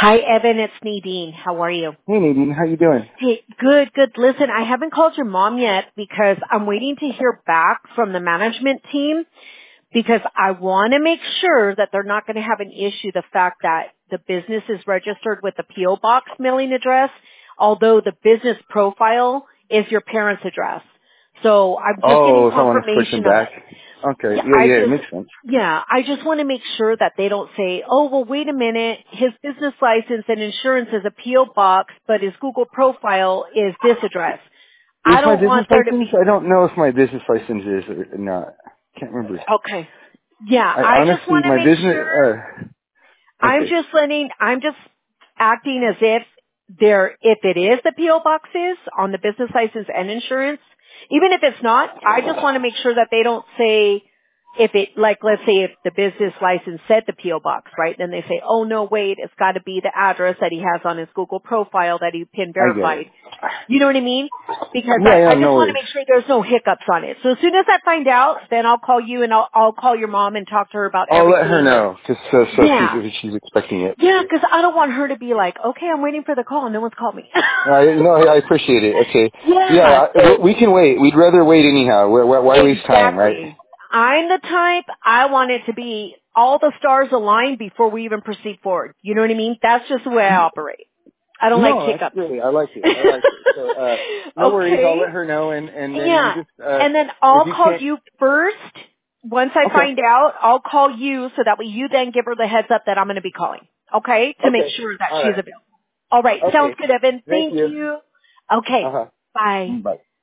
Hi, Evan. It's Nadine. How are you? Hey Nadine, how you doing? Hey, good, good. Listen, I haven't called your mom yet because I'm waiting to hear back from the management team because I want to make sure that they're not going to have an issue, the fact that the business is registered with the P.O. Box mailing address, although the business profile is your parents' address. So I'm just getting Oh, if I want to switch them confirmation of back. it. Okay, Yeah, yeah, it makes sense. I just want to make sure that they don't say, oh, well, wait a minute, his business license and insurance is a P.O. box, but his Google profile is this address. Is I my don't business want there to license? be, I don't know if my business license is or not. Can't remember. okay. Yeah, I I just honestly, want to my make business, sure, okay. I'm just acting as if if it is the P.O. boxes on the business license and insurance, even if it's not, I just want to make sure that they don't say, if it, like, let's say if the business license said the P.O. box, right? Then they say, oh no, wait, it's got to be the address that he has on his Google profile that he PIN I get it. verified. You know what I mean? Because Yeah, I yeah, just no want to worries. make sure there's no hiccups on it. So as soon as I find out, then I'll call you and I'll call your mom and talk to her about I'll let her everything. And know, just so yeah. she's expecting it. Yeah, 'cause I don't want her to be like, okay, I'm waiting for the call and no one's called me. No, I appreciate it. Okay. Yeah, Yeah, we can wait. We'd rather wait anyhow. Why waste time, right? exactly. I'm the type, I want it to be all the stars aligned before we even proceed forward. You know what I mean? That's just the way I operate. I don't like No, that's hiccups. great. I like it. I like it. So, no worries. I'll Okay. let her know, and then you Yeah. just, And then if I'll you call can't, you first. Once I okay, find out, I'll call you so that way you then give her the heads up that I'm going to be calling. Okay? To make okay, sure that all she's right, available. All right. Sounds okay. good, Evan. Thank Thank you. you. Okay. Uh huh. Bye. Bye.